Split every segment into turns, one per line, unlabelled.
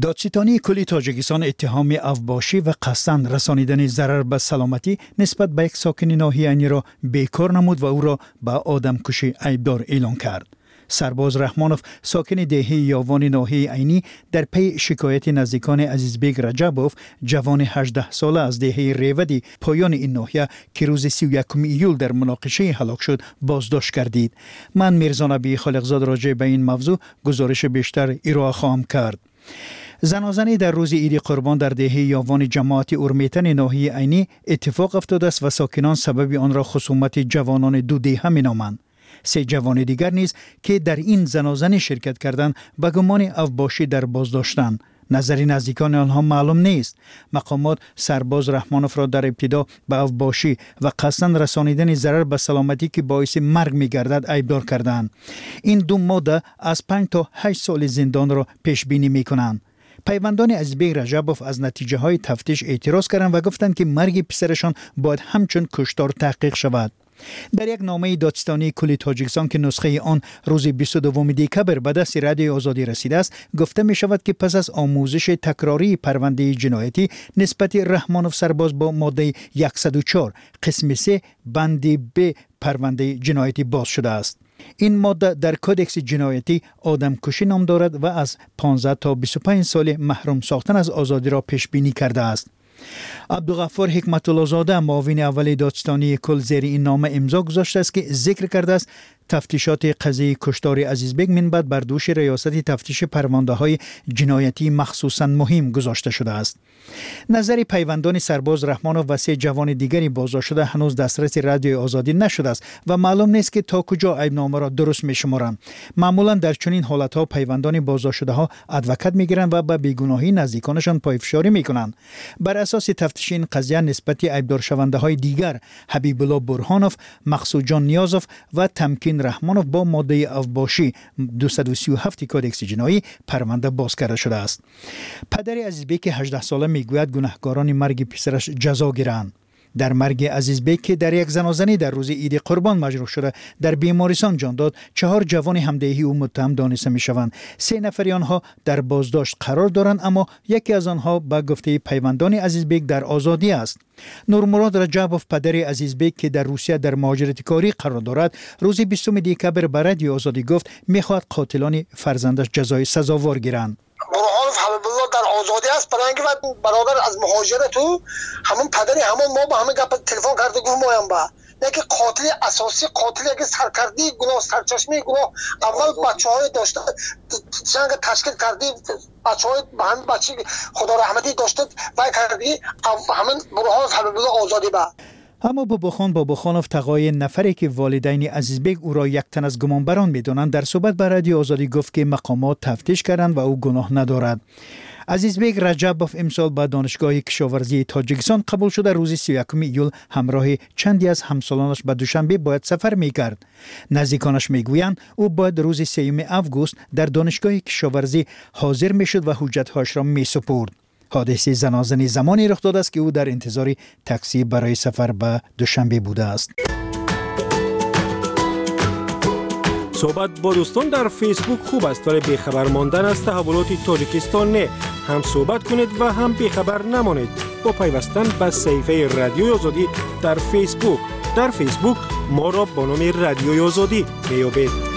دادستانی کلی تاجیکستان اتهام افباشی و قصداً رسانیدن ضرر به سلامتی نسبت به یک ساکن ناحیه عینی را بیکار نمود و او را به آدمکشی ایبدار اعلان کرد. سرباز رحمانوف ساکن دهه یاوان ناحیه عینی در پی شکایت نزدیکان عزیزبیگ رجبوف جوان 18 ساله از دهه ریودی پایان این ناحیه که روز 31 ایول در مناقشه هلاک شد بازداشت کردید. من میرزا نبی خالقزاد راجع به این موضوع گزارش بیشتر ارائه خواهم کرد. زنازنی در روز عید قربان در دهه یاوان جماعت اورمیتن ناحیه عینی اتفاق افتاده است و ساکنان سبب آن را خصومت جوانان دو دهه مینامند. 3 جوان دیگر نیز که در این زنازنی شرکت کردند به گمان افباشی در بازداشتند. نظری نزدیکان آنها معلوم نیست. مقامات سرباز رحمانوف را در ابتدا به افباشی و قصداً رسانیدن ضرر به سلامتی که باعث مرگ می‌گردد ایبدار کردند. این دو ماده از 5 تا 8 سال زندان را پیش بینی می‌کنند. پیوندان عزیزبیگ رجبوف از نتیجه های تفتیش اعتراض کردند و گفتند که مرگ پسرشان باید همچون کشتار تحقیق شود. در یک نامه دادستانی کل تاجیکستان که نسخه آن روز 22 دکبر به دست رادیوی آزادی رسیده است گفته می شود که پس از آموزش تکراری پرونده جنایتی نسبت رحمانوف سرباز با ماده 104 قسم 3 بند ب پرونده جنایتی باز شده است. این ماده در کودکس جنایتی آدمکشی نام دارد و از 15 تا 25 سال محروم ساختن از آزادی را پیش بینی کرده است. عبدالغفار حکمت الله زاده معاون اول دادستانی کل زیر این نامه امضا گذاشته است که ذکر کرده است تفتیشات قضیه کشتار عزیزبیگ منبت بر دوش ریاست تفتیش پرونده های جنایتی مخصوصا مهم گذاشته شده است. نظر پیوندان سرباز رحمانوف و 3 جوان دیگری بازداشت شده هنوز دسترس رادیوی آزادی نشده است و معلوم نیست که تا کجا عیبنامه را درست می‌شمارند. معمولا در چنین حالت‌ها پیوندان بازداشت شده ها ادوکات می‌گیرند و به بیگناهی نزدیکانشان پایفشاری می‌کنند. بر اساس تفتیش این قضیه نسبت ایبدار شونده های دیگر حبیب الله برهانوف، مقصود جان نیازوف و تمکین رحمانوف با ماده افباشی 237 کودکس جنایی پرونده باز کرده شده است. پدر عزیزبیگ 18 ساله میگوید گناهکاران مرگ پسرش جزا گیرند. در مرگ عزیزبیگ که در یک زنازنی در روز عید قربان مجروح شده در بیمارستان جان داد 4 جوان همدهی او متهم دانسته میشوند. 3 نفر آنها در بازداشت قرار دارند اما یکی از آنها به گفته پیوندان عزیزبیگ در آزادی است. نورمراد رجبوف پدر عزیزبیگ که در روسیه در مهاجرت کاری قرار دارد روز 20 دکبر به رادیوی آزادی گفت میخواهد قاتلان فرزندش جزای سزاوار گیرند.
برهانوف حبیب الله در آزادی است برای اینکه برادر از مهاجرت تو همون پدری همون ما با همه گپ تلفن کرده گفت مایم با که قاتل اساسی قاتلی که سرکردی گناه سرچشمه گناه اول بچهای داشته جنگ تشکیل کردی بچهای به همین بچه خدا رحمتی داشته و کردی همین برهانوف حبیب الله آزادی با.
اما باباخانوف تقای نفری که والدین عزیزبیگ او را یک تن از گمانبران می‌دانند در صحبت با رادیو آزادی گفت که مقامات تفتیش کردند و او گناه ندارد. عزیزبیگ رجبوف امسال به دانشگاه کشاورزی تاجیکستان قبول شده روز 31 ایول همراه چندی از همسالانش به دوشنبه باید سفر می‌کرد. نزدیکانش میگویند او باید روز 3 آگوست در دانشگاه کشاورزی حاضر میشد و حجت‌هاش را می‌سپرد. حادثه زنازنی زمانی رخ داده است که او در انتظار تاکسی برای سفر به دوشنبه بوده است.
صحبت با دوستان در فیسبوک خوب است ولی بیخبر ماندن از تحولات تاجیکستان نه. هم صحبت کنید و هم بیخبر نمانید با پیوستن به صفحه رادیوی آزادی در فیسبوک. در فیسبوک ما را با نام رادیوی آزادی میابید.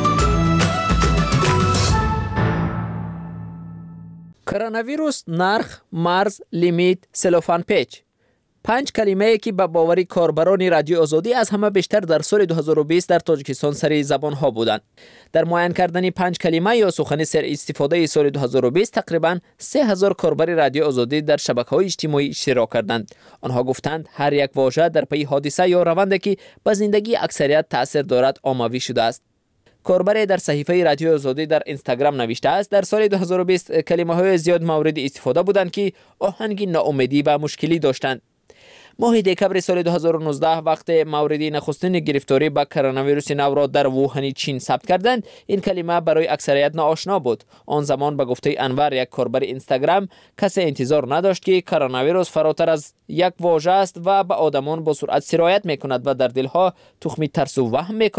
کرونا نرخ، مرز، لیمیت، سلوفان پیچ 5 کلمه‌ای که به باوری کاربران رادیو آزادی از همه بیشتر در سال 2020 در تاجیکستان سری زبان ها بودند. در معین کردن 5 کلمه یا سخن سر استفاده سال 2020 تقریبا 3000 کاربر رادیو آزادی در شبکه‌های اجتماعی اشتراک کردند. آنها گفتند هر یک واژه در پی حادثه یا روندی که به زندگی اکثریت تاثیر دارد آموزی شده است. کاربر در صحیفه رادیو آزادی در اینستاگرام نوشته است در سال 2020 کلمه‌های زیاد مورد استفاده بودند که آهنگ ناامیدی و مشکلی داشتند. ماه دکبر سال 2019 وقت مورد نخستین گرفتاری با کرونا ویروس نو را در ووهان چین ثبت کردند این کلمه برای اکثریت ناآشنا بود. آن زمان به گفته انور یک کاربر اینستاگرام کسی انتظار نداشت که کرونا ویروس فراتر از یک واژه است و به آدمان با سرعت سرایت میکند و در دلها تخم ترس و وهم میکارد.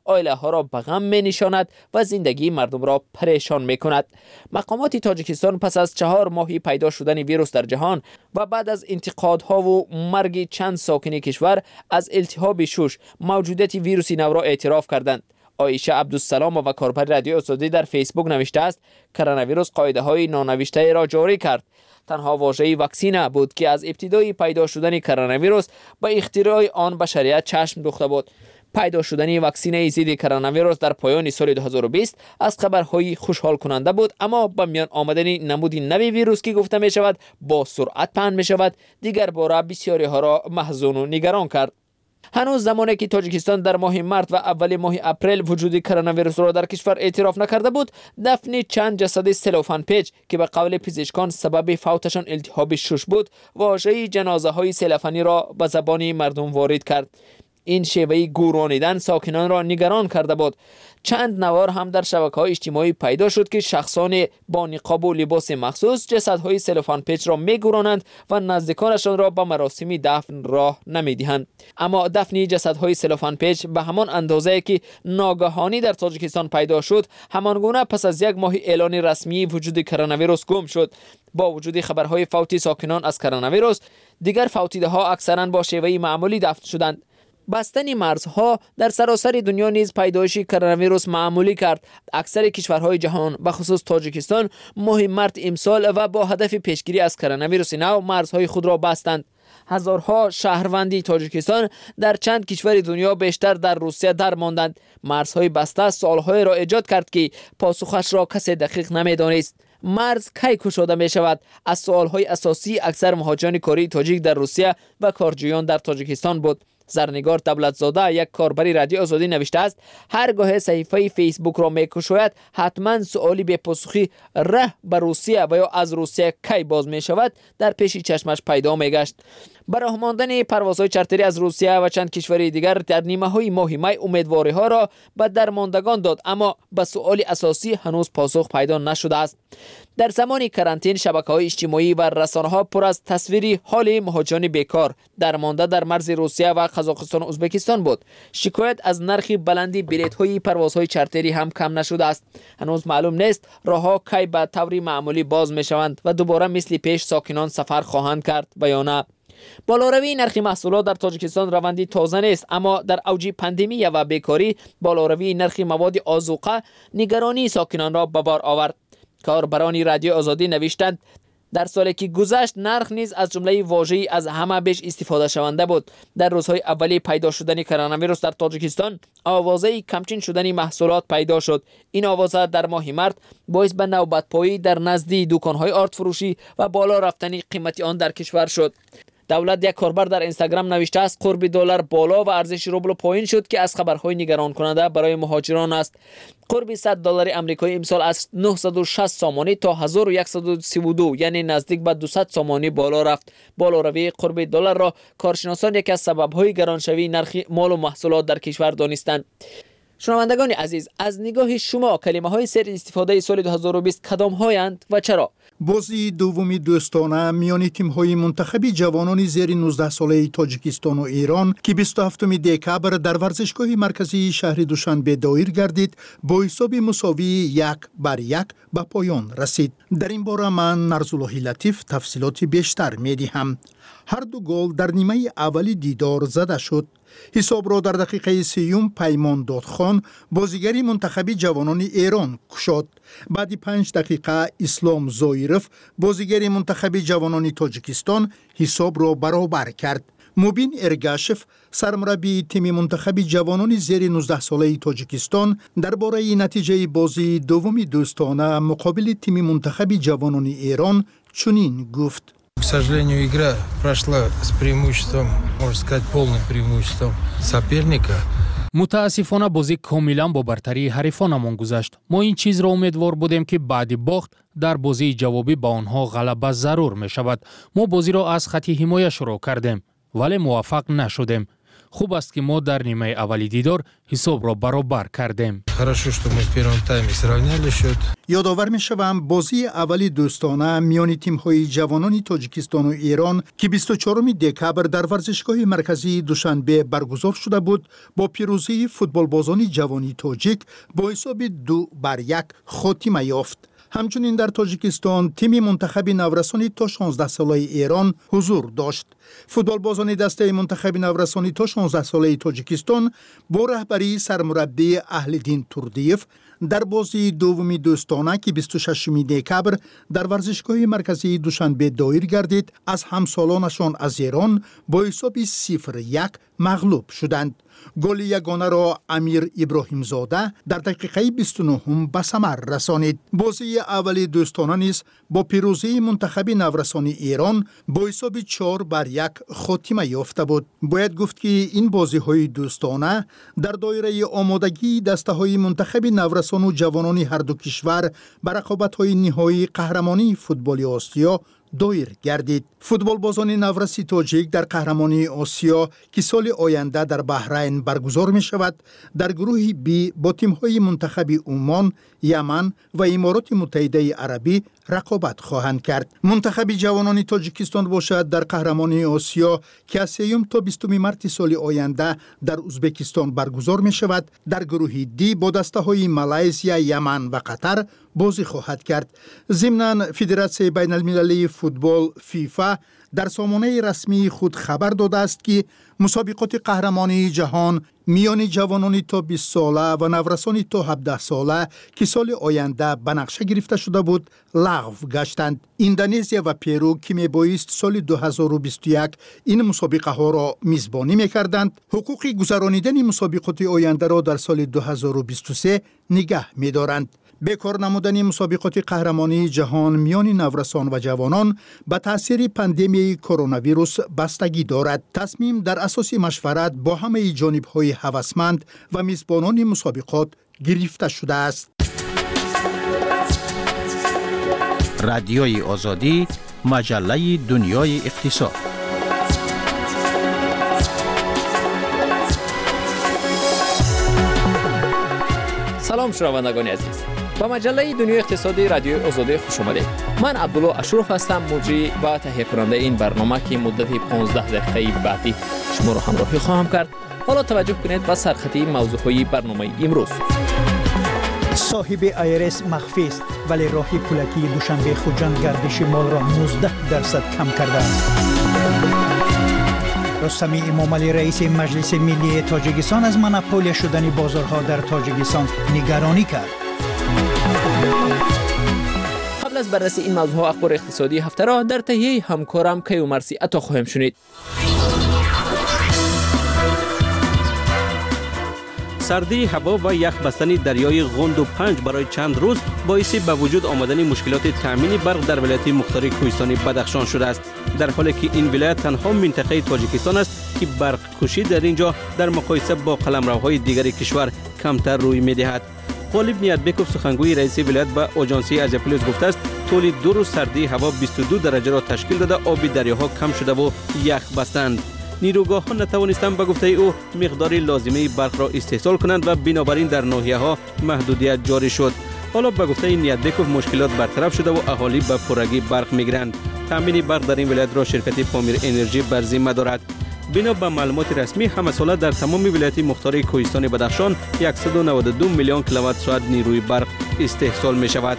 عائله ها را به غم می نشاند و زندگی مردم را پریشان می کند. مقامات تاجیکستان پس از 4 ماه پیدا شدن ویروس در جهان و بعد از انتقادها و مرگ چند ساکن کشور از التهاب شش موجودیت ویروس نو را اعتراف کردند. عایشه عبدالسلام و کاربر رادیو آزادی در فیسبوک نوشته است کرونا ویروس قاعده های نانوشته را جاری کرد. تنها واژه واکسینه بود که از ابتدای پیدا شدن کرونا ویروس به اختراع آن بشریت چشم دوخته بود. پیدا شدن واکسینه ضد کرونا ویروس در پایان سال 2020 از خبرهای خوشحال کننده بود، اما با میان آمدن نمود نوی ویروس که گفته می شود با سرعت پهن می شود دیگر باره بسیاری ها را محزون و نگران کرد. هنوز زمانی که تاجیکستان در ماه مارس و اول ماه اپریل وجود کرونا ویروس را در کشور اعتراف نکرده بود، دفن چند جسد سلوفان پیچ که به قول پزشکان سبب فوتشان التهاب شش بود، واژه جنازه های سلوفانی را به زبان مردم وارد کرد. این شیوه گورانیدن ساکنان را نگران کرده بود. چند نوار هم در شبکه‌های اجتماعی پیدا شد که شخصان با نقاب و لباس مخصوص جسدهای سلوفان پیچ را می‌گورانند و نزدیکانشان را به مراسم دفن راه نمی‌دهند. اما دفن جسدهای سلوفان پیچ به همان اندازه که ناگهانی در تاجیکستان پیدا شد، همانگونه پس از 1 ماه اعلان رسمی وجود کرونا ویروس گم شد. با وجود خبرهای فوت ساکنان از کرونا ویروس، دیگر فوتیده‌ها اکثرا با شیوه معمولی دفن شدند. بستن مرزها در سراسر دنیا نیز پیدایش کرونا ویروس معمولی کرد. اکثر کشورهای جهان به خصوص تاجیکستان ماه مارس امسال و با هدف پیشگیری از کرونا ویروس نو مرزهای خود را بستند. هزارها شهروندی تاجیکستان در چند کشور دنیا بیشتر در روسیه درماندند. مرزهای بسته سوالهای را ایجاد کرد که پاسخش را کسی دقیق نمی‌دانست. مرز کی گشوده می شود؟ از سوالهای اساسی اکثر مهاجران کاری تاجیک در روسیه و کارجویان در تاجیکستان بود. زرنگار دولتزاده یک کاربر رادیو آزادی نوشته است هرگاه صفحه فیسبوک را می‌گشاید حتما سوالی به پاسخی ره به روسیه و یا از روسیه کی باز می شود در پیش چشمش پیدا می گشت. برای ماندن پروازهای چارتری از روسیه و چند کشور دیگر در نیمه های ماه می امیدواری ها را به درماندگان داد، اما به سوال اساسی هنوز پاسخ پیدا نشده است. در زمان کرانتین شبکه‌های اجتماعی و رسانه‌ها پر از تصویری حال مهاجران بیکار درمانده در مرز روسیه و قزاقستان و ازبکستان بود. شکایت از نرخ بلندی بلیط‌های پروازهای چارتری هم کم نشده است. هنوز معلوم نیست راه‌ها کی به طور معمولی باز می‌شوند و دوباره مثل پیش ساکنان سفر خواهند کرد و یا نه. بالاروی نرخ محصولات در تاجیکستان روندی تازه نیست، اما در اوج پاندمی و بیکاری بالاروی نرخ مواد آذوقه نگرانی ساکنان را به بار آورد. کاربران رادیو آزادی نوشتند در سالی که گذشت نرخ نیز از جمله واژه‌ای از همه بیش استفاده شونده بود. در روزهای اولی پیدا شدن کرونا ویروس در تاجیکستان آوازه کمچین شدن محصولات پیدا شد. این آوازه در ماه مارس باعث به نوبت‌پایی در نزد دکان‌های آرد فروشی و بالا رفتن قیمت آن در کشور شد. دولت یک کاربر در اینستاگرام نوشته است قرب دلار بالا و ارزش روبل پایین شد که از خبرهای نگران کننده برای مهاجران است. قرب $100 آمریکایی امسال از 960 سامانی تا 1132 یعنی نزدیک به 200 سامانی بالا رفت. بالاروی قرب دلار را کارشناسان یکی از سبب‌های گرانشوی نرخ مال و محصولات در کشور دانستند. شنوندگان عزیز، از نگاه شما کلمه‌های سر استفاده سال 2020 کدام هایند و چرا؟
بازی دومی دوستانه میان تیم‌های منتخب جوانان زیر 19 ساله تاجیکستان و ایران که 27 دکبر در ورزشگاه مرکزی شهر دوشنبه دایر گردید با حساب مساوی 1-1 به پایان رسید. در این باره من نرزالله لطیف تفصیلات بیشتر می‌دهم. هر دو گل در نیمه اولی دیدار زده شد. حساب را در دقیقه 30 پیمان دادخان بازیگری منتخب جوانان ایران کشاد. بعد 5 دقیقه اسلام زایرف بازیگری منتخب جوانان تاجیکستان حساب را برابر کرد. مبین ارگاشف سرمربی تیم منتخب جوانان زیر 19 ساله تاجیکستان درباره نتیجه بازی دومی دوستانه مقابل تیم منتخب جوانان ایران چنین گفت:
К сожалению, игра прошла с преимуществом, можно сказать, полным преимуществом соперника.
متاسفانه بازی کاملا با برتری حریفانمان گذشت. ما این چیز را امیدوار بودیم که بعد باخت در بازی جوابی با آنها غلبه ضرور می شود. ما بازی را از خط حمایه شروع کردیم ولی موفق نشدیم. خوب است که ما در نیمه اولی دیدار حساب را برابر کردیم.
Хорошо, что мы в первом тайме сравняли счет.
یادآور می‌شوم بازی اولی دوستانه میان تیم‌های جوانان تاجیکستان و ایران که 24 دکبر در ورزشگاه مرکزی دوشنبه برگزار شده بود با پیروزی فوتبالبازان جوانی تاجیک با حساب 2-1 خاتمه یافت. همچنین در تاجیکستان تیم منتخب نورسانی تا 16 ساله ایران حضور داشت. فوتبالبازان دسته منتخب نورسانی تا 16 ساله تاجیکستان با رهبری سرمربی اهل‌دین توردیف در بازی دومی دوستانه که 26 دکبر در ورزشگاه مرکزی دوشنبه دایر گردید از همسالانشان از ایران با حساب 0-1 مغلوب شدند. گل یگانه را امیر ابراهیم زاده در دقیقه 29 به ثمر رسانید. بازی اولی دوستانه نیز با پیروزی منتخب نورسانی ایران با حساب 4-1 خاتمه یافته بود. باید گفت که این بازی های دوستانه در دایره آمادگی دسته های منتخب نورسان و جوانان هر دو کشور بر رقابت های نهایی قهرمانی فوتبال آسیا دایر گردید. فوتبالبازان نورسی تاجیک در قهرمانی آسیا که سال آینده در بحرین برگزار می شود در گروه بی با تیم‌های منتخب عمان، یمن و امارات متحده عربی رقابت خواهند کرد. منتخب جوانان تاجیکستان باشد در قهرمانی آسیا که از 3 تا 20 مارس سال آینده در ازبکستان برگزار می شود در گروه دی با دسته‌های مالزیا، یمن و قطر بازی خواهد کرد. ضمناً فدراسیون بین المللی فوتبال فیفا در سامانه رسمی خود خبر داده است که مسابقات قهرمانی جهان میان جوانان تا 20 ساله و نورسان تا 17 ساله که سال آینده به نقشه گرفته شده بود لغو گشتند. اندونزیا و پیرو که میبایست سال 2021 این مسابقه ها را میزبانی میکردند حقوق گذرانیدن مسابقات آینده را در سال 2023 نگه میدارند. بیکار نمودن مسابقات قهرمانی جهان میان نورسان و جوانان به تاثیر پاندمی کرونا ویروس بستگی دارد. تصمیم در اساس مشورت با همه جانب‌های هوسمند و میزبانان مسابقات گرفته شده است.
رادیوی آزادی، مجله دنیای اقتصاد.
سلام شنوندگان عزیز. با مجله دنیای اقتصادی رادیو آزادی خوش آمدید. من عبدالله اشرف هستم، مجری و تهیه کننده این برنامه که مدت 15 دقیقه بعدی شما را همراهی خواهم کرد. حالا توجه کنید به سرخطی موضوعهای برنامه امروز.
صاحب ایرس مخفی است ولی راه پولکی دوشنبه خوجند گردش مال را 19% کم کرده است. رستم امامعلی رئیس مجلس ملی تاجیکستان از مونوپول شدن بازارها در تاجیکستان نگرانی کرد.
قبل از بررسی این موضوع اخبار اقتصادی هفته را در تهیه همکارم کیومرثی عطا خواهیم شنید.
سردی هوا و یخ بستن دریای غند و پنج برای چند روز باعث به وجود آمدن مشکلات تامین برق در ولایت مختار کوهستانی بدخشان شده است، در حالی که این ولایت تنها منطقه تاجیکستان است که برق کشی در اینجا در مقایسه با قلمروهای دیگر کشور کمتر روی می‌دهد. غالب نیتبکوف سخنگوی رئیس ولایت به آژانسی آزیا پلاس گفته است طول 2 روز سردی هوا 22 درجه را تشکیل داده آب دریاها کم شده و یخ بستند. نیروگاه‌ها نتوانستند به گفته او مقدار لازمه برق را استحصال کنند و بنابراین در ناحیه‌ها محدودیت جاری شد. حالا به گفته نیتبکوف مشکلات برطرف شده و اهالی به پرگی برق می‌گیرند. تامین برق در این ولایت را شرکت پامیر انرژی بر ذمه دارد. بنا به معلومات رسمی همه ساله در تمام ولایت مختار کوهستان بدخشان 192 میلیون کیلووات ساعت نیروی برق استحصال می شود.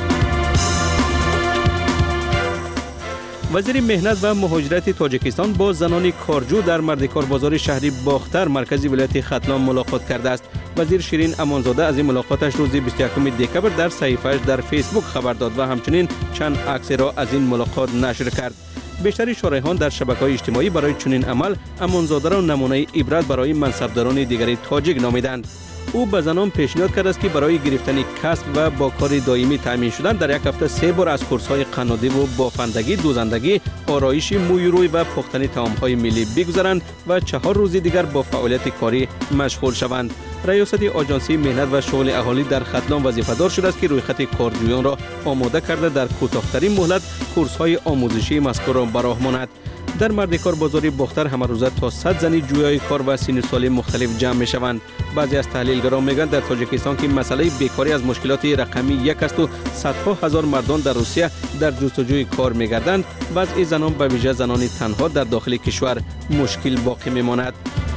وزیر مهنت و مهاجرت تاجیکستان با زنان کارجو در مردکار بازار شهری باختر مرکزی ولایت ختلان ملاقات کرده است. وزیر شیرین امانزاده از این ملاقاتش روز 21 دکبر در صحیفه‌اش در فیسبوک خبر داد و همچنین چند عکس را از این ملاقات نشر کرد. بیشتر شارحان در شبکه‌های اجتماعی برای چنین عمل امانزاده را نمونه عبرت برای منصبداران دیگر تاجیک نامیدند. او به زنان پیشنهاد کرده است که برای گرفتن کسب و با کار دائمی تامین شدن در یک هفته 3 بار از کورس‌های قنادی و بافندگی، دوزندگی، آرایش موی روی و پختن طعام‌های ملی بگذارند و 4 روز دیگر با فعالیت کاری مشغول شوند. ریاست آژانسی مهنت و شغل اهالی در ختلان وظیفه‌دار شده است که رویخط کارجویان را آماده کرده در کوتاه‌ترین مهلت کورس‌های آموزشی مذکور را به راه ماند. در مردکار بازاری باختر همه روزه تا 100 زنی جویای کار و سن سال مختلف جمع می شوند. بعضی از تحلیلگران میگن در تاجیکستان که مسئله بیکاری از مشکلات رقمی یک است و صدها هزار مردان در روسیه در جستجوی کار میگردند، وضع زنان به ویژه زنان تنها در داخل کشور مشکل باقی میماند.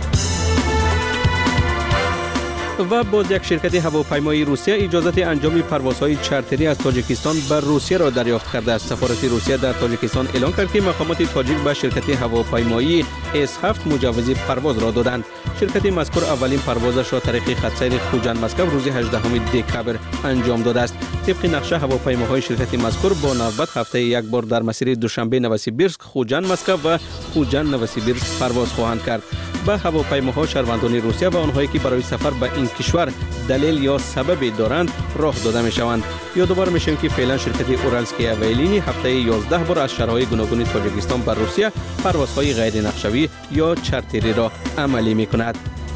و باز یک شرکت هواپیمایی روسیه اجازت انجام پروازهای چارتری از تاجیکستان به روسیه را دریافت کرده است. سفارت روسیه در تاجیکستان اعلام کرد که مقامات تاجیک به شرکت هواپیمایی S7 مجوز پرواز را دادند. شرکت مذکور اولین پروازش را طریق خط سیر خوجند مسکو روز 18 دکامبر انجام داده است. طبق نقشه هواپیماهای شرکت مذکور با نوبت هفته یک بار در مسیر دوشنبه نوسیبیرسک خوجند مسکو و خوجند نوسیبیرسک پرواز خواهند کرد. به هواپیماها شهروندان روسیه و آنهایی که برای سفر به این کشور دلیل یا سبب دارند راه داده می شوند. یادآور میشیم که فعلا شرکت اورالسکی اویلینی هفته 11 بار از شهرهای گوناگون تاجیکستان به روسیه پروازهای غیر نقشه‌ای یا چارتری را عملی می کند.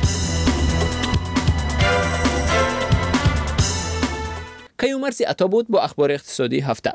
کیومرسی عطا بود با اخبار اقتصادی هفته.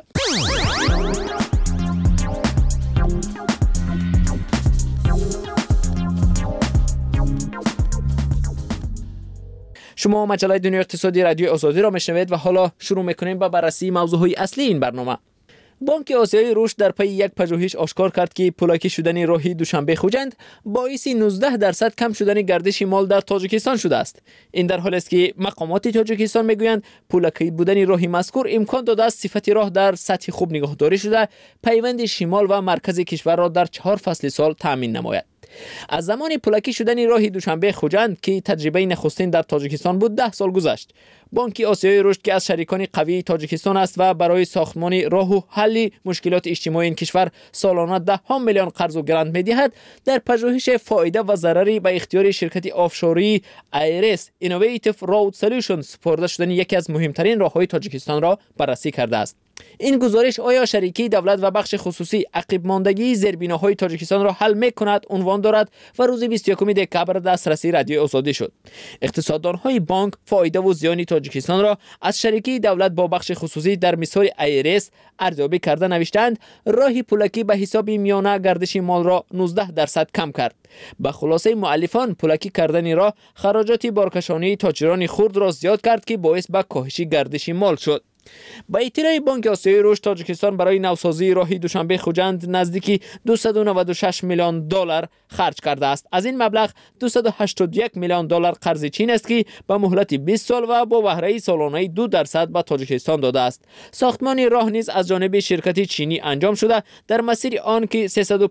شما مجله دنیای اقتصادی رادیو آزادی را میشنوید و حالا شروع میکنیم با بررسی موضوعهای اصلی این برنامه. بانک آسیای رشد در پی یک پژوهش آشکار کرد که پولاکی شدن راهی دوشنبه خوجند باعث 19% کم شدن گردش مال در تاجیکستان شده است. این در حالی است که مقامات تاجیکستان میگویند پولاکی بودن راهی مذکور امکان داده است صفت راه در سطح خوب نگهداری شده پیوند شمال و مرکز کشور را در 4 فصل سال تامین نماید. از زمان پولاکی شدن راه دوشنبه خوجند که تجربه نخستین در تاجیکستان بود 10 سال گذشت. بانک آسیای رشد که از شریکان قوی تاجیکستان است و برای ساختمان راه و حل مشکلات اجتماعی این کشور سالانه 10 میلیون قرض و گرانت می‌دهد، در پژوهش فایده و ضرری به اختیار شرکت آفشوری ایرس اینوویتیو رود سولوشنز سپرده شدن یکی از مهمترین راه‌های تاجیکستان را بررسی کرده است. این گزارش آیا شریکی دولت و بخش خصوصی عقب ماندگی زیربناهای تاجیکستان را حل می‌کند عنوان دارد و روز 21 دکامبر دسترسی رادیو آزادی شد. اقتصاددان‌های بانک فایده و زیان تاجیکستان را از شریکی دولت با بخش خصوصی در مثال ایرس ارزیابی کرده نوشتند راه پولاکی به حساب میانه گردش مال را 19% کم کرد. به خلاصه مؤلفان پولاکی کردن راه خراجات بارکشانی تاجران خرد را زیاد کرد که باعث به کاهش گردش مال شد. با اطلاع بانک آسیای رشد تاجیکستان برای نوسازی راه دوشنبه خوجند نزدیک 296 میلیون دلار خرج کرده است. از این مبلغ 281 میلیون دلار قرض چین است که به مهلت 20 سال و با بهره سالانه 2% به تاجیکستان داده است. ساختمان راه نیز از جانب شرکت چینی انجام شده. در مسیر آن که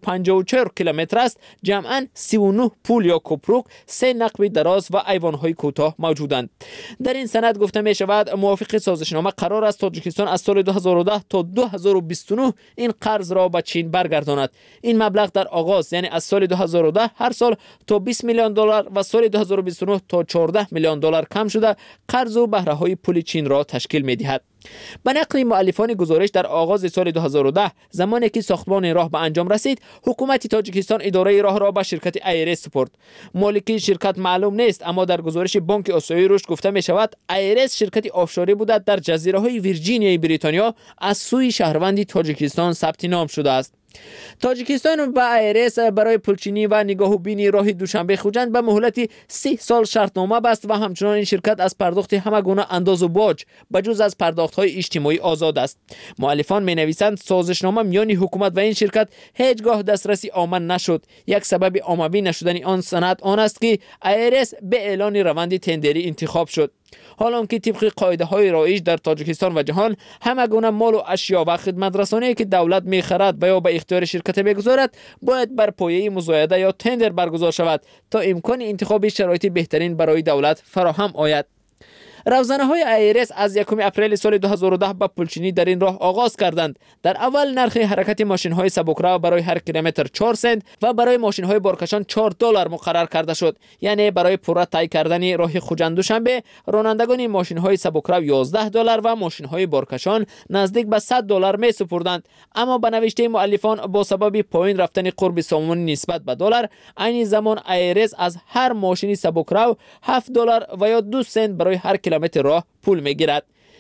354 کیلومتر است جمعاً 39 پل یا کوپروک، 3 نقب دراز و ایوان‌های کوتاه موجودند. در این سند گفته می شود موافق سازشنامه قرار است تاجیکستان از سال 2010 تا 2029 این قرض را به چین برگرداند. این مبلغ در آغاز یعنی از سال 2010 هر سال تا 20 میلیون دلار و سال 2029 تا 14 میلیون دلار کم شده قرض و بهره های پول چین را تشکیل می دهد. به نقل مؤلفان گزارش در آغاز سال 2010 زمانی که ساختمان راه به انجام رسید حکومت تاجیکستان اداره راه را به شرکت ایرس سپرد. مالک شرکت معلوم نیست، اما در گزارش بانک آسیای رشد گفته می شود ایرس شرکت آفشوری بوده در جزیره های ویرجینیای بریتانیا از سوی شهروندی تاجیکستان ثبت نام شده است. تاجیکستان با ایرس برای پلچینی و نگاهوبینی راه دوشنبه خوجند به مهلت 30 سال شرطنامه بست و همچنان این شرکت از پرداخت همه گونه انداز و باج بجز از پرداخت‌های اجتماعی آزاد است. مؤلفان می‌نویسند سازشنامه میان حکومت و این شرکت هیچگاه دسترسی آمن نشد. یک سبب عمومی نشدن آن سند آن است که ایرس به اعلان روند تندری انتخاب شد. حالا که طبق قاعده‌های رایج در تاجیکستان و جهان همه گونه مال و اشیا و خدمت رسانی که دولت می‌خرد و یا به اختیار شرکت می‌گذارد باید بر پایه مزایده یا تندر برگزار شود تا امکان انتخاب شرایط بهترین برای دولت فراهم آید. روزنه‌های ایرس از 1 اپریل سال 2010 با پلچینی در این راه آغاز کردند. در اول نرخ حرکت ماشین‌های سبکرو برای هر کیلومتر 4 سنت و برای ماشین‌های بارکشان 4 دلار مقرر کرده شد. یعنی برای پورا طی کردن راه خوجند دوشنبه رانندگان ماشین‌های سبکرو 11 دلار و ماشین‌های بارکشان نزدیک به 100 دلار می‌سپردند. اما به نوشته مؤلفان با سبب پایین رفتن قرب سامانی نسبت به دلار عین زمان ایرس از هر ماشین سبکرو 7 دلار و یا 2 سنت برای هر کیلومتر راه پول میگیرد.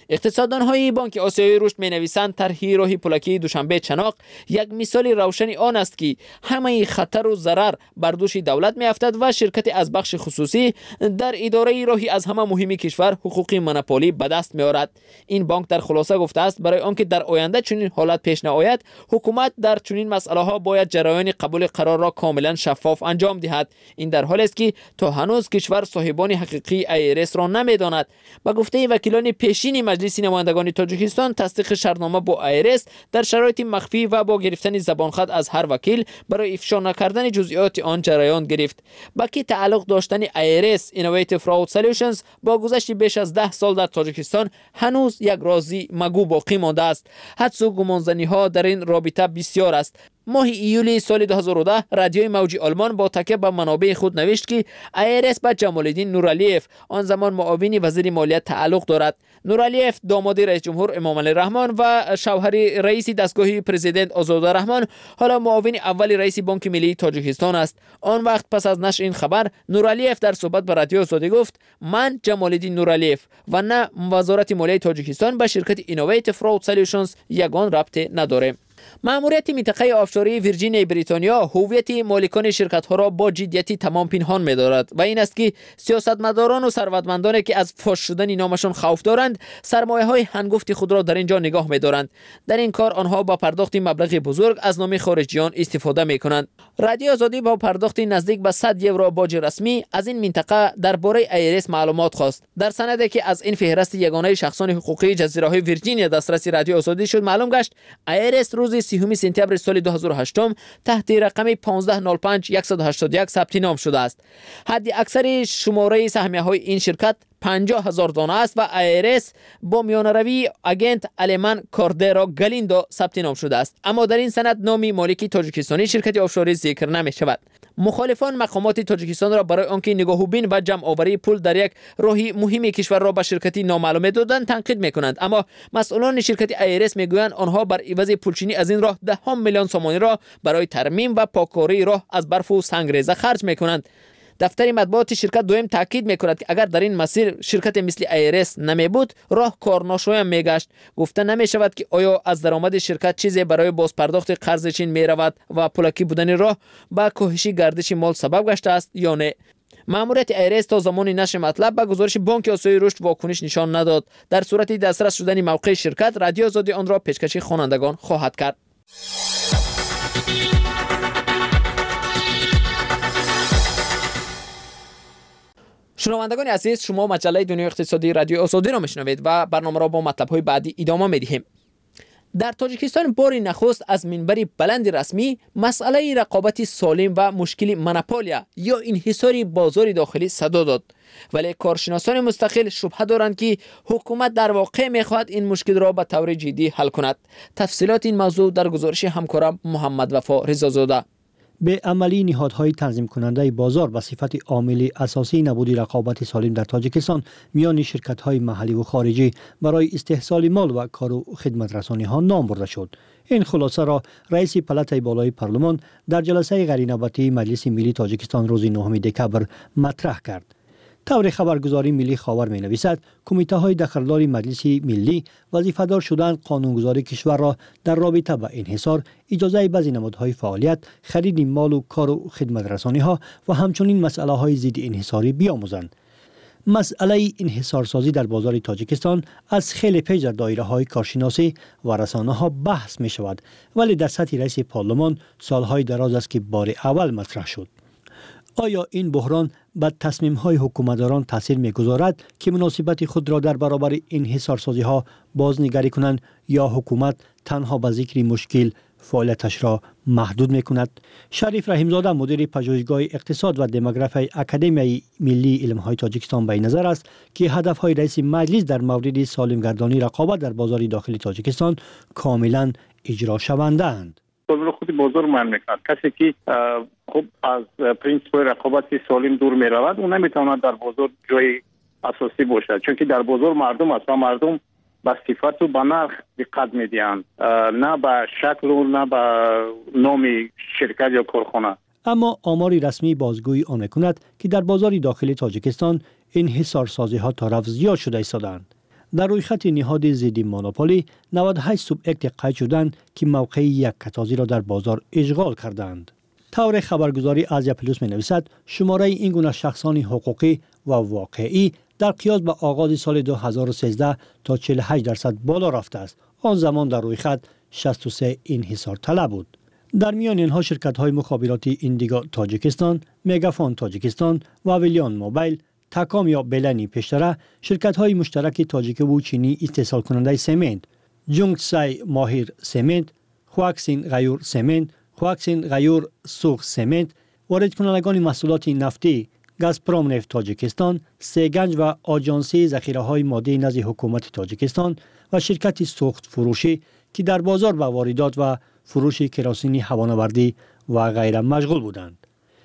اقتصاددان‌های بانک آسیایی رشد می‌نویسند طرح راه پولکی دوشنبه چناق یک مثال روشن آن است که همه خطر و ضرر بر دوش دولت می‌افتد و شرکت از بخش خصوصی در اداره راهی از همه مهمی کشور حقوق مونوپولی به دست می‌آورد. این بانک در خلاصه گفته است برای آنکه در آینده چنین حالت پیش نیاید، حکومت در چنین مسئله‌ها باید جریان قبول قرار را کاملا شفاف انجام دهد. این در حالی است که تا هنوز کشور صاحبان حقیقی IRS را نمی‌داند. با گفته وکیلان پیشین مجلس نمایندگان تاجیکستان، تصدیق شرطنامه با IRS در شرایط مخفی و با گرفتن زبانخط از هر وکیل برای افشا نکردن جزئیات آن جریان گرفت. با که تعلق داشتن IRS Innovative Fraud Solutions با گذشت بیش از 10 سال در تاجیکستان هنوز یک رازی مگو باقی مانده است. حدس و گمانزنی‌ها در این رابطه بسیار است. ماه ایولی سال 2010 رادیوی موجی آلمان با تکیه به منابع خود نوشت که IRS به جمال‌الدین نورعلیف، آن زمان معاون وزیر مالیات، تعلق دارد. نورعلیف داماد رئیس جمهور امام علی رحمان و شوهر رئیس دستگاه پرزیدنت آزاده رحمان، حالا معاون اول رئیس بانک ملی تاجیکستان است. آن وقت پس از نشر این خبر، نورعلیف در صحبت با رادیو آزادی گفت: من جمال‌الدین نورعلیف و نه وزارت مالیات تاجیکستان به شرکت Innovative Fraud Solutions یگان ربطی نداریم. مأموریت منطقه آفشوری ویرجینیای بریتانیا هویت مالکان شرکت‌ها را با جدیتی تمام پنهان می‌دارد و این است که سیاستمداران و ثروتمندانی که از فاش شدن نامشان خوف دارند، سرمایه‌های هنگفت خود را در اینجا نگاه می‌دارند. در این کار آنها با پرداخت مبلغ بزرگ از نام خارجیان استفاده می‌کنند. رادیو آزادی با پرداخت نزدیک به 100 یورو باج رسمی از این منطقه درباره IRS معلومات خواست. در سندی که از این فهرست یگانه شخصان حقوقی جزیره‌های ویرجینیا دسترسی رادیو آزادی شد معلوم گشت IRS روز 30 سپتامبر سال 2008 تحت رقم 1505181 ثبت نام شده است. حد اکثر شماره سهمیه‌های این شرکت 50,000 دانه است و IRS با میانروی اگنت آلمان کوردرا گالیندو ثبت نام شده است، اما در این سند نام مالک تاجیکستانی شرکت آفشوری ذکر نمی شود. مخالفان مقامات تاجیکستان را برای آنکه نگاهوبین و جمع آوری پول در یک راهی مهم کشور را به شرکتی نامعلومه دادند تنقید میکنند، اما مسئولان شرکت IRS میگویند آنها بر عوض پولچینی از این راه 10 میلیون سومانی را برای ترمیم و پاککاری راه از برف و سنگریزه خرج میکنند. دفتر مطبوعات شرکت دویم تاکید میکند که اگر در این مسیر شرکت مثل IRS نمی بود، راه کارناشویم میگشت. گفته نمی شود که آیا از درآمد شرکت چیزی برای بازپرداخت قرض چین می رود و پولکی بودن راه با کاهش گردش مال سبب گشته است یا نه. مأموریت IRS تا زمان نشر مطلب به گزارش بانک آسیایی رشد واکنش نشان نداد. در صورت دسترس شدن موقع شرکت، رادیو آزادی آن را پیشکش خوانندگان خواهد کرد. شنوندگان عزیز، شما مجله دنیای اقتصادی رادیو آزادی را میشنوید و برنامه را با مطلب‌های بعدی ادامه می‌دهیم. در تاجیکستان بار نخست از منبر بلند رسمی مسئله رقابت سالم و مشکل مونوپولیا یا انحصار بازار داخلی صدا داد، ولی کارشناسان مستقل شبهه دارند که حکومت در واقع می‌خواهد این مشکل را به طور جدی حل کند. تفصیلات این موضوع در گزارش همکارم محمد وفا رضازاده.
به عملی نهادهای تنظیم کننده بازار به صفت عامل اساسی نبود رقابت سالم در تاجیکستان میان شرکت‌های محلی و خارجی برای استحصال مال و کار و خدمت رسانی ها نام برده شد. این خلاصه را رئیس پلات بالای پارلمان در جلسه غیرنوبتی مجلس ملی تاجیکستان روز 9 دکامبر مطرح کرد. طور خبرگزاری ملی خاور می نویسد کمیته های دخلدار مجلس ملی وظیفه‌دار شدند قانونگذاری کشور را در رابطه با انحصار، اجازه بعضی نمادهای فعالیت، خرید مال و کار و خدمت رسانی ها و همچنین مسئله های ضد انحصاری بیاموزند. مسئله انحصارسازی در بازار تاجیکستان از خیلی پیش در دایره های کارشناسی و رسانه ها بحث می شود، ولی در سطح رئیس پارلمان سالهای دراز است که بار اول مطرح شد. آیا این بحران به تصمیم‌های حکومتداران تاثیر می‌گذارد که مناسبت خود را در برابر انحصارسازی‌ها بازنگری کنند یا حکومت تنها به ذکر مشکل فعالیتش را محدود می‌کند؟ شریف رحیمزاده مدیر پژوهشگاه اقتصاد و دموگرافی اکادمی ملی علم‌های تاجیکستان به نظر است که هدف‌های رئیس مجلس در مورد سالمگردانی رقابت در بازار داخلی تاجیکستان کاملاً اجرا شونده‌اند.
بازار خود بازار من میکند. کسی که خب از پرینسیپ رقابت سالم دور می رود اون نمیتواند در بازار جای اساسی باشد، چون که در بازار مردم است و مردم به صفت و به نرخ دقت میدهند، نه به شکل و نه به نام شرکت یا کارخانه.
اما آمار رسمی بازگویی آن میکند که در بازار داخلی تاجیکستان انحصارسازی ها تا رفع زیاد شده ایستادند. در روی خط نهاد ضد مونوپولی 98 سوبیکت قید شدند که موقع یک کتازی را در بازار اشغال کردند. طور خبرگزاری آزیا پلوس می نویسد شماره این گونه شخصان حقوقی و واقعی در قیاس به آغاز سال 2013 تا 48% بالا رفته است. آن زمان در روی خط 63 انحصار طلب بود. در میان اینها شرکت‌های مخابراتی ایندیگو تاجیکستان، مگافون تاجیکستان و ویلیان موبایل، تاکام یا بلنی پیشتره، شرکت‌های مشترک تاجیک و چینی استحصال کننده سمنت، جونگسای ماهیر سمنت، خواکسین غیور سمنت، خواکسین غیور سوخ سمنت، وارد کنندگان محصولات نفتی گازپروم نفت تاجیکستان، سیگنج و آژانسی ذخیره‌های مادی نزد حکومت تاجیکستان و شرکت سوخت فروشی که در بازار با واردات و فروش کراسین هوانوردی و غیره مشغول بودند.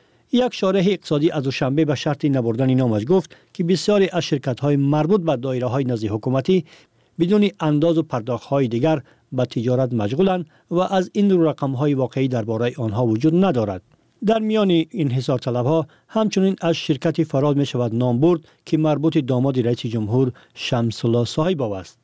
یک شارح اقتصادی از دوشنبه به شرط نبردن نامش گفت که بسیاری از شرکت‌های مربوط به دایره‌های نزد حکومتی بدون انداز و پرداخت‌های دیگر به تجارت مشغولند و از این رو رقم‌های واقعی درباره آنها وجود ندارد. در میان انحصار طلب‌ها همچنین از شرکت فراز می شود نام برد که مربوط داماد رئیس جمهور شمس الله صاحب‌آو است.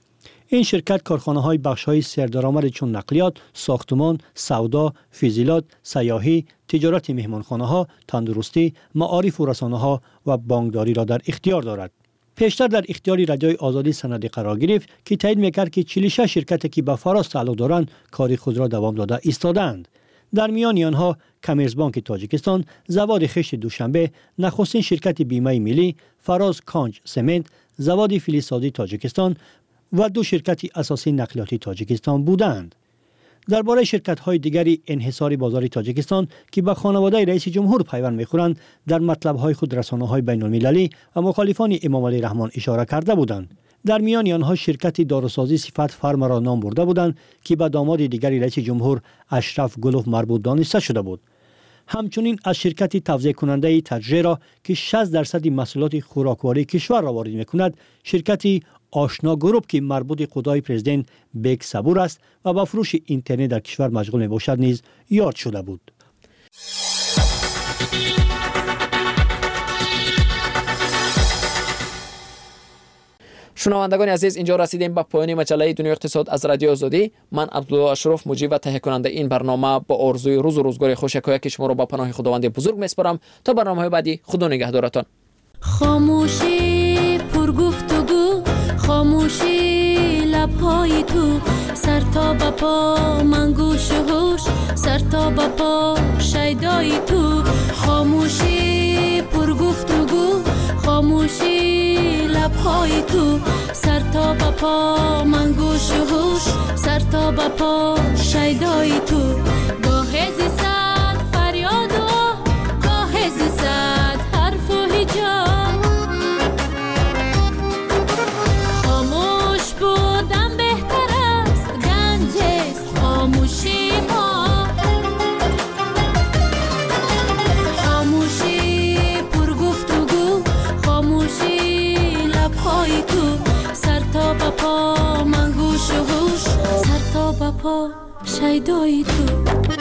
این شرکت کارخانه‌های بخش‌های سردرآمد چون نقلیات، ساختمان، سودا، فیزیلات، سیاحی، تجارت مهمانخانه‌ها، تندرستی، معارف و رسانه‌ها و بانکداری را در اختیار دارد. پیشتر در اختیار رادیوی آزادی سندی قرار گرفت که تایید می‌کرد که 46 شرکتی که به فراز تعلق دارند کار خود را دوام داده ایستادند. در میان آنها کامرس بانک تاجیکستان، زواد خشت دوشنبه، نخستین شرکت بیمه ملی، فراز کانج سمنت، زواد فلزسازی تاجیکستان و دو شرکت اساسی نقلیاتی تاجیکستان بودند. درباره شرکت‌های دیگری انحصار بازار تاجیکستان که به خانواده رئیس جمهور پیوند می‌خورند در مطلب‌های خود رسانه‌های بین‌المللی و مخالفان امام علی رحمان اشاره کرده بودند. در میان آنها شرکت داروسازی صفت فرم را نام برده بودند که به داماد دیگری رئیس جمهور اشرف گلوف مربوط دانسته شده بود. همچنین از شرکت توزیع کننده تجربه که 60% محصولات خوراکواری کشور را وارد می‌کند، شرکت آشنا گروپ که مربوط خدای پرزیدنت بیگ صبور است و با فروش اینترنت در کشور مشغول میباشد نیز یاد شده بود.
شنوندگان عزیز، اینجا رسیدیم به پایان مجله دنیای اقتصاد از رادیو آزادی. من عبدالله اشرف مجری و تهیه کننده این برنامه با آرزوی روز و روزگار خوش یکایک شما را با پناه خداوند بزرگ میسپارم. تا برنامه‌های بعدی، خدا نگهدارتان.
خاموشی پر گفتگو، خاموشی لب‌های تو، سر تا به پا من گوش و هوش، سر تا به پا شیدای تو. خاموشی پر گفتگو، خاموشی لب‌های تو، سر تا به پا من گوش و هوش، سر تا به پا شیدای تو. گاه زیستد فریاد و گاه زیستد حرف و هجاب، خاموش بودن بهتر است، گنج است خاموشی ها. خاموشی پر گفتگو، خاموشی لب‌های تو، سر تا به پا من گوش و هوش، سر تا به پا شیدای تو.